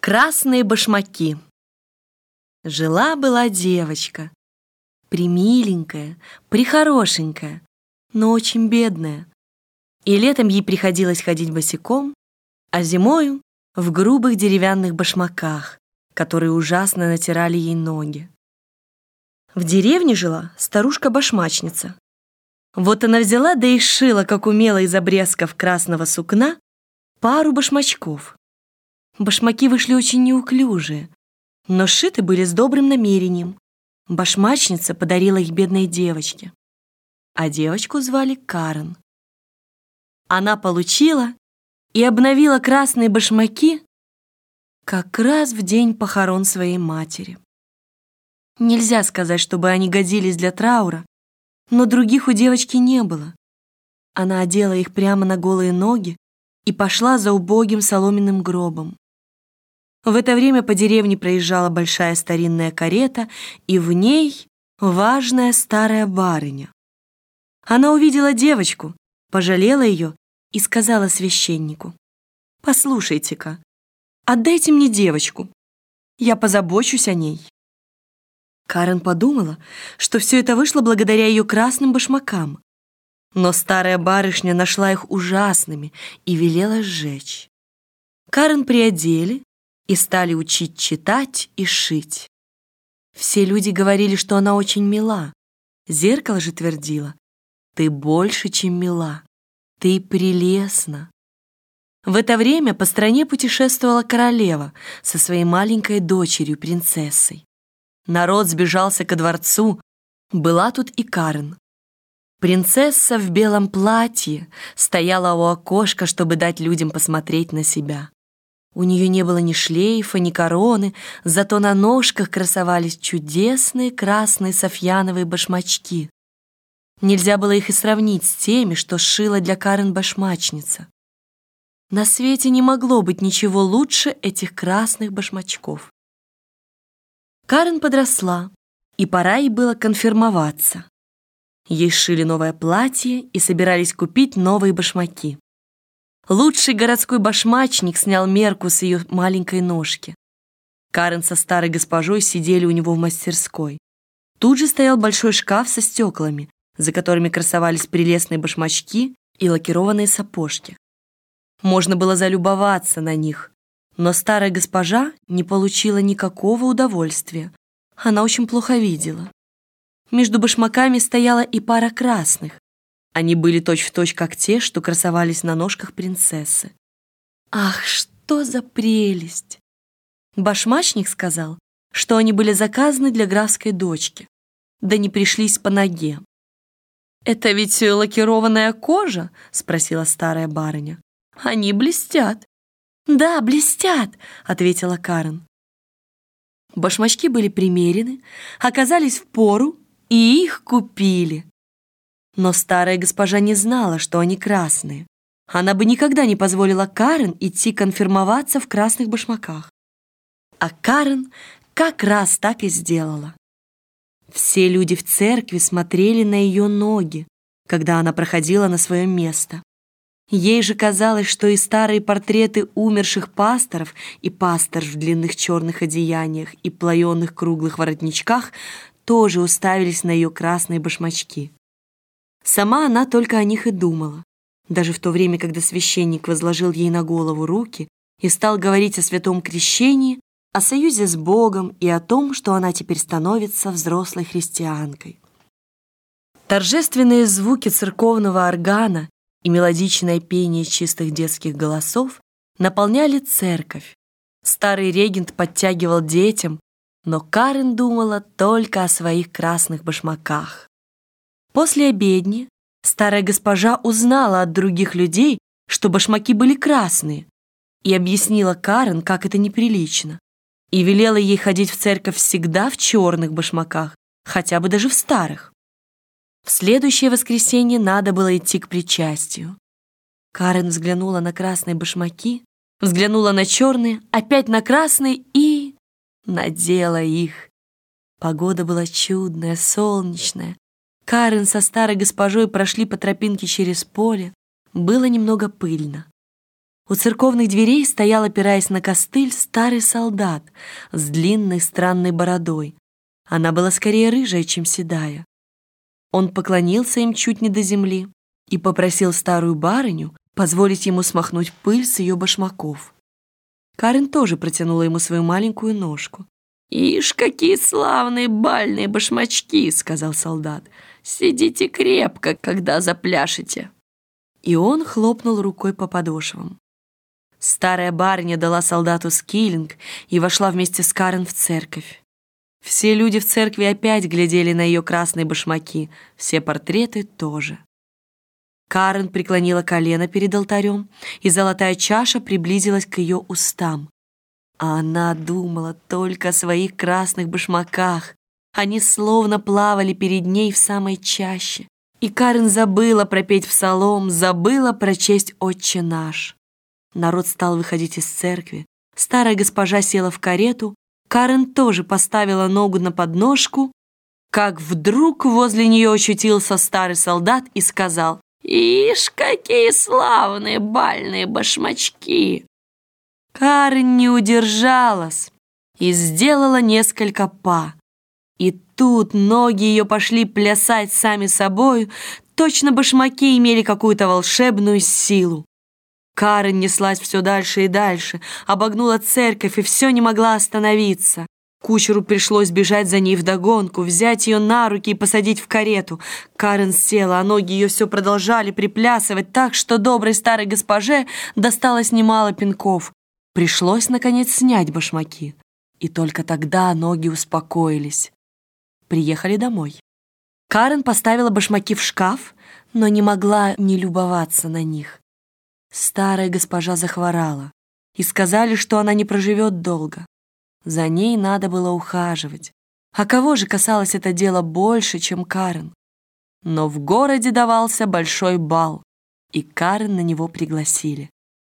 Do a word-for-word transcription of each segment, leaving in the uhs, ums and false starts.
Красные башмаки. Жила-была девочка, примиленькая, прихорошенькая, но очень бедная. И летом ей приходилось ходить босиком, а зимою в грубых деревянных башмаках, которые ужасно натирали ей ноги. В деревне жила старушка-башмачница. Вот она взяла да и сшила, как умела из обрезков красного сукна, пару башмачков. Башмаки вышли очень неуклюжие, но сшиты были с добрым намерением. Башмачница подарила их бедной девочке, а девочку звали Карен. Она получила и обновила красные башмаки как раз в день похорон своей матери. Нельзя сказать, чтобы они годились для траура, но других у девочки не было. Она одела их прямо на голые ноги и пошла за убогим соломенным гробом. В это время по деревне проезжала большая старинная карета, и в ней важная старая барыня. Она увидела девочку, пожалела ее и сказала священнику: «Послушайте-ка, отдайте мне девочку, я позабочусь о ней». Карен подумала, что все это вышло благодаря ее красным башмакам, но старая барышня нашла их ужасными и велела сжечь. Карен приодели и стали учить читать и шить. Все люди говорили, что она очень мила. Зеркало же твердило: «Ты больше, чем мила, ты прелестна». В это время по стране путешествовала королева со своей маленькой дочерью, принцессой. Народ сбежался ко дворцу, была тут и Карен. Принцесса в белом платье стояла у окошка, чтобы дать людям посмотреть на себя. У нее не было ни шлейфа, ни короны, зато на ножках красовались чудесные красные софьяновые башмачки. Нельзя было их и сравнить с теми, что сшила для Карен башмачница. На свете не могло быть ничего лучше этих красных башмачков. Карен подросла, и пора ей было конфирмоваться. Ей сшили новое платье и собирались купить новые башмаки. Лучший городской башмачник снял мерку с ее маленькой ножки. Карен со старой госпожой сидели у него в мастерской. Тут же стоял большой шкаф со стеклами, за которыми красовались прелестные башмачки и лакированные сапожки. Можно было залюбоваться на них, но старая госпожа не получила никакого удовольствия. Она очень плохо видела. Между башмаками стояла и пара красных. Они были точь-в-точь, как те, что красовались на ножках принцессы. Ах, что за прелесть! Башмачник сказал, что они были заказаны для графской дочки, да не пришлись по ноге. «Это ведь лакированная кожа?» — спросила старая барыня. «Они блестят». «Да, блестят», — ответила Карен. Башмачки были примерены, оказались впору, и их купили. Но старая госпожа не знала, что они красные. Она бы никогда не позволила Карен идти конфирмоваться в красных башмаках. А Карен как раз так и сделала. Все люди в церкви смотрели на ее ноги, когда она проходила на свое место. Ей же казалось, что и старые портреты умерших пасторов и пасторш в длинных черных одеяниях и плоеных круглых воротничках тоже уставились на ее красные башмачки. Сама она только о них и думала, даже в то время, когда священник возложил ей на голову руки и стал говорить о святом крещении, о союзе с Богом и о том, что она теперь становится взрослой христианкой. Торжественные звуки церковного органа и мелодичное пение чистых детских голосов наполняли церковь. Старый регент подтягивал детям, но Карен думала только о своих красных башмаках. После обедни старая госпожа узнала от других людей, что башмаки были красные, и объяснила Карен, как это неприлично, и велела ей ходить в церковь всегда в черных башмаках, хотя бы даже в старых. В следующее воскресенье надо было идти к причастию. Карен взглянула на красные башмаки, взглянула на черные, опять на красные и надела их. Погода была чудная, солнечная. Карен со старой госпожой прошли по тропинке через поле. Было немного пыльно. У церковных дверей стоял, опираясь на костыль, старый солдат с длинной странной бородой. Она была скорее рыжая, чем седая. Он поклонился им чуть не до земли и попросил старую барыню позволить ему смахнуть пыль с ее башмаков. Карен тоже протянула ему свою маленькую ножку. «Ишь, какие славные бальные башмачки!» — сказал солдат. «Сидите крепко, когда запляшете!» И он хлопнул рукой по подошвам. Старая барыня дала солдату скиллинг и вошла вместе с Карен в церковь. Все люди в церкви опять глядели на ее красные башмаки, все портреты тоже. Карен преклонила колено перед алтарем, и золотая чаша приблизилась к ее устам. А она думала только о своих красных башмаках. Они словно плавали перед ней в самой чаще. И Карен забыла пропеть в псалом, забыла прочесть «Отче наш». Народ стал выходить из церкви. Старая госпожа села в карету. Карен тоже поставила ногу на подножку, как вдруг возле нее очутился старый солдат и сказал: «Ишь, какие славные бальные башмачки!» Карен не удержалась и сделала несколько па. И тут ноги ее пошли плясать сами собою, точно башмаки имели какую-то волшебную силу. Карен неслась все дальше и дальше, обогнула церковь и все не могла остановиться. Кучеру пришлось бежать за ней вдогонку, взять ее на руки и посадить в карету. Карен села, а ноги ее все продолжали приплясывать так, что доброй старой госпоже досталось немало пинков. Пришлось, наконец, снять башмаки. И только тогда ноги успокоились. Приехали домой. Карен поставила башмаки в шкаф, но не могла не любоваться на них. Старая госпожа захворала, и сказали, что она не проживет долго. За ней надо было ухаживать. А кого же касалось это дело больше, чем Карен? Но в городе давался большой бал, и Карен на него пригласили.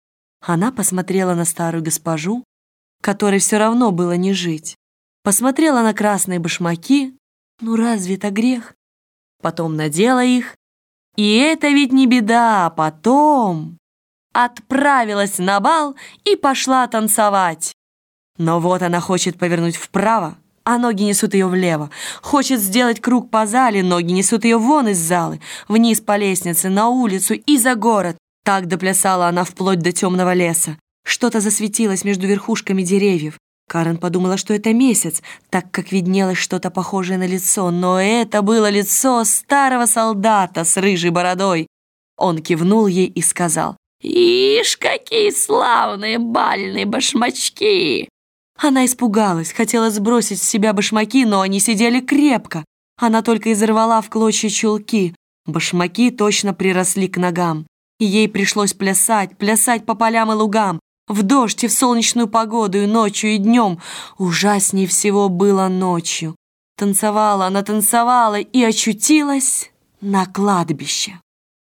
Она посмотрела на старую госпожу, которой все равно было не жить. Посмотрела на красные башмаки, ну разве это грех? Потом надела их, и это ведь не беда, потом отправилась на бал и пошла танцевать. Но вот она хочет повернуть вправо, а ноги несут ее влево. Хочет сделать круг по зале, ноги несут ее вон из залы, вниз по лестнице, на улицу и за город. Так доплясала она вплоть до темного леса. Что-то засветилось между верхушками деревьев. Карен подумала, что это месяц, так как виднелось что-то похожее на лицо, но это было лицо старого солдата с рыжей бородой. Он кивнул ей и сказал: «Ишь, какие славные бальные башмачки!» Она испугалась, хотела сбросить с себя башмаки, но они сидели крепко. Она только изорвала в клочья чулки. Башмаки точно приросли к ногам. И ей пришлось плясать, плясать по полям и лугам, в дождь и в солнечную погоду, и ночью, и днем. Ужаснее всего было ночью. Танцевала она, танцевала и очутилась на кладбище.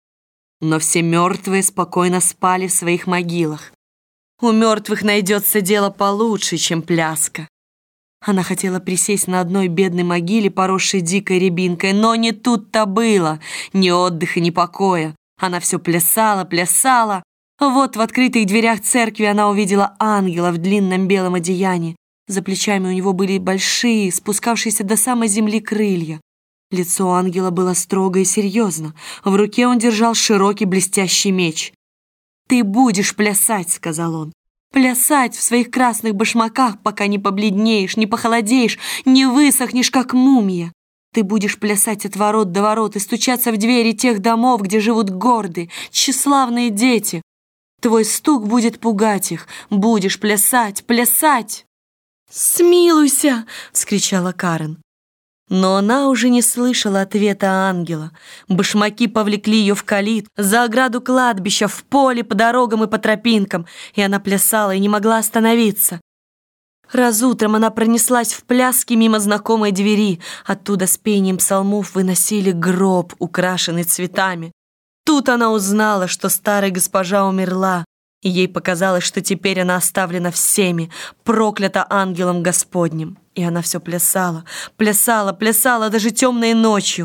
Но все мертвые спокойно спали в своих могилах. У мертвых найдется дело получше, чем пляска. Она хотела присесть на одной бедной могиле, поросшей дикой рябинкой, но не тут-то было, ни отдыха, ни покоя. Она все плясала, плясала. Вот в открытых дверях церкви она увидела ангела в длинном белом одеянии. За плечами у него были большие, спускавшиеся до самой земли крылья. Лицо ангела было строго и серьезно. В руке он держал широкий блестящий меч. «Ты будешь плясать», — сказал он. «Плясать в своих красных башмаках, пока не побледнеешь, не похолодеешь, не высохнешь, как мумия. Ты будешь плясать от ворот до ворот и стучаться в двери тех домов, где живут гордые, тщеславные дети. Твой стук будет пугать их. Будешь плясать, плясать!» «Смилуйся!» — вскричала Карен. Но она уже не слышала ответа ангела. Башмаки повлекли ее в калит, за ограду кладбища, в поле, по дорогам и по тропинкам, и она плясала и не могла остановиться. Раз утром она пронеслась в пляске мимо знакомой двери. Оттуда с пением псалмов выносили гроб, украшенный цветами. Тут она узнала, что старая госпожа умерла, и ей показалось, что теперь она оставлена всеми, проклята ангелом Господним. И она все плясала, плясала, плясала даже темной ночью.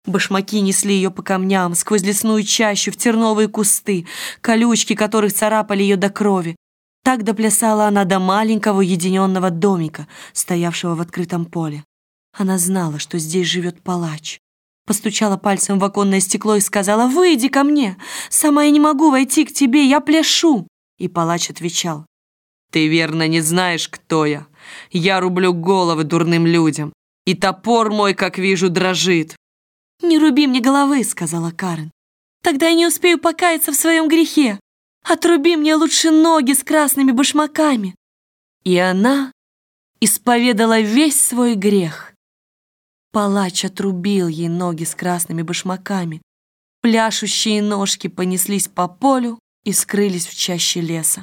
Башмаки несли ее по камням, сквозь лесную чащу, в терновые кусты, колючки которых царапали ее до крови. Так доплясала она до маленького уединенного домика, стоявшего в открытом поле. Она знала, что здесь живет палач. Постучала пальцем в оконное стекло и сказала: «Выйди ко мне! Сама я не могу войти к тебе, я пляшу!» И палач отвечал: «Ты верно не знаешь, кто я. Я рублю головы дурным людям, и топор мой, как вижу, дрожит». «Не руби мне головы», — сказала Карен. «Тогда я не успею покаяться в своем грехе. Отруби мне лучше ноги с красными башмаками». И она исповедала весь свой грех. Палач отрубил ей ноги с красными башмаками. Пляшущие ножки понеслись по полю и скрылись в чаще леса.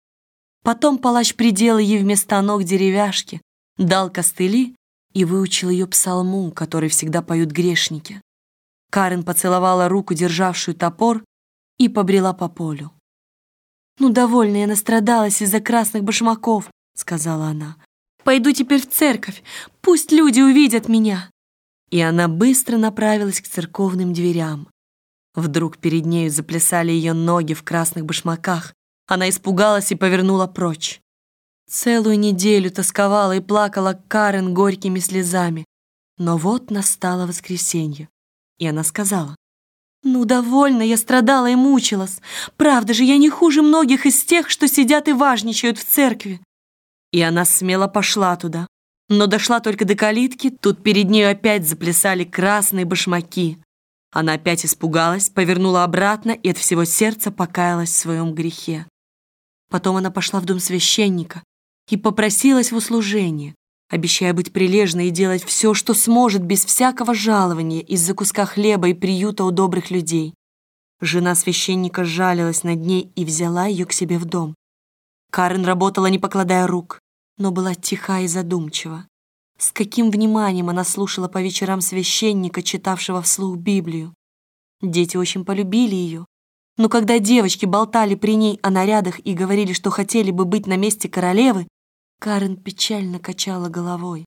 Потом палач приделал ей вместо ног деревяшки, дал костыли и выучил ее псалму, который всегда поют грешники. Карен поцеловала руку, державшую топор, и побрела по полю. «Ну, довольно я настрадалась из-за красных башмаков», — сказала она. «Пойду теперь в церковь, пусть люди увидят меня». И она быстро направилась к церковным дверям. Вдруг перед нею заплясали ее ноги в красных башмаках. Она испугалась и повернула прочь. Целую неделю тосковала и плакала Карен горькими слезами. Но вот настало воскресенье, и она сказала: «Ну, довольно я страдала и мучилась. Правда же, я не хуже многих из тех, что сидят и важничают в церкви». И она смело пошла туда, но дошла только до калитки, тут перед нею опять заплясали красные башмаки. Она опять испугалась, повернула обратно и от всего сердца покаялась в своем грехе. Потом она пошла в дом священника и попросилась в услужение, обещая быть прилежной и делать все, что сможет, без всякого жалования, из-за куска хлеба и приюта у добрых людей. Жена священника жалилась над ней и взяла ее к себе в дом. Карен работала, не покладая рук, но была тиха и задумчива. С каким вниманием она слушала по вечерам священника, читавшего вслух Библию. Дети очень полюбили ее, но когда девочки болтали при ней о нарядах и говорили, что хотели бы быть на месте королевы, Карен печально качала головой.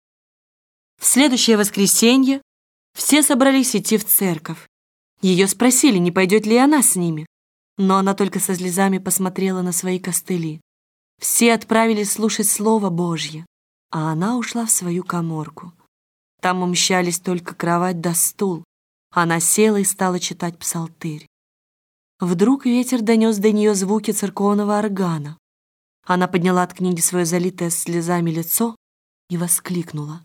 В следующее воскресенье все собрались идти в церковь. Ее спросили, не пойдет ли она с ними, но она только со слезами посмотрела на свои костыли. Все отправились слушать Слово Божье, а она ушла в свою каморку. Там умещались только кровать да стул. Она села и стала читать псалтырь. Вдруг ветер донес до нее звуки церковного органа. Она подняла от книги свое залитое слезами лицо и воскликнула: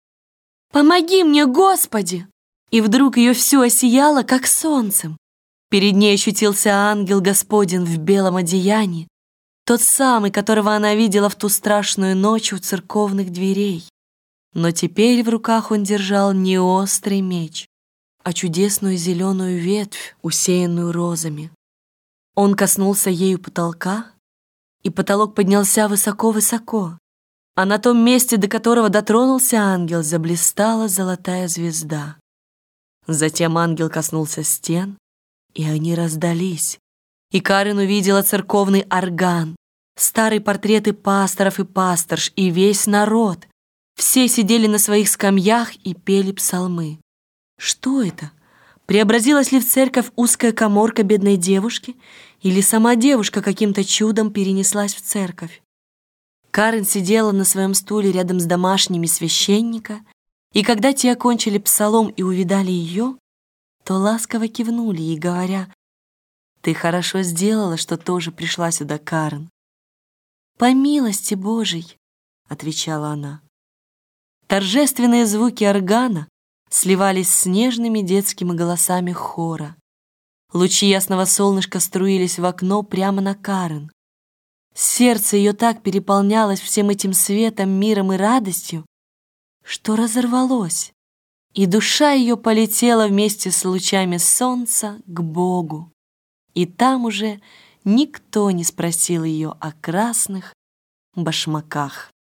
«Помоги мне, Господи!» И вдруг ее все осияло, как солнцем. Перед ней ощутился ангел Господень в белом одеянии, тот самый, которого она видела в ту страшную ночь у церковных дверей. Но теперь в руках он держал не острый меч, а чудесную зеленую ветвь, усеянную розами. Он коснулся ею потолка, и потолок поднялся высоко-высоко, а на том месте, до которого дотронулся ангел, заблистала золотая звезда. Затем ангел коснулся стен, и они раздались, и Карен увидела церковный орган, старые портреты пасторов и пасторш, и весь народ. Все сидели на своих скамьях и пели псалмы. Что это? Преобразилась ли в церковь узкая каморка бедной девушки, или сама девушка каким-то чудом перенеслась в церковь? Карен сидела на своем стуле рядом с домашними священника, и когда те окончили псалом и увидали ее, то ласково кивнули ей, говоря: «Ты хорошо сделала, что тоже пришла сюда, Карен». «По милости Божией», — отвечала она. Торжественные звуки органа сливались с нежными детскими голосами хора. Лучи ясного солнышка струились в окно прямо на Карен. Сердце ее так переполнялось всем этим светом, миром и радостью, что разорвалось, и душа ее полетела вместе с лучами солнца к Богу. И там уже никто не спросил ее о красных башмаках.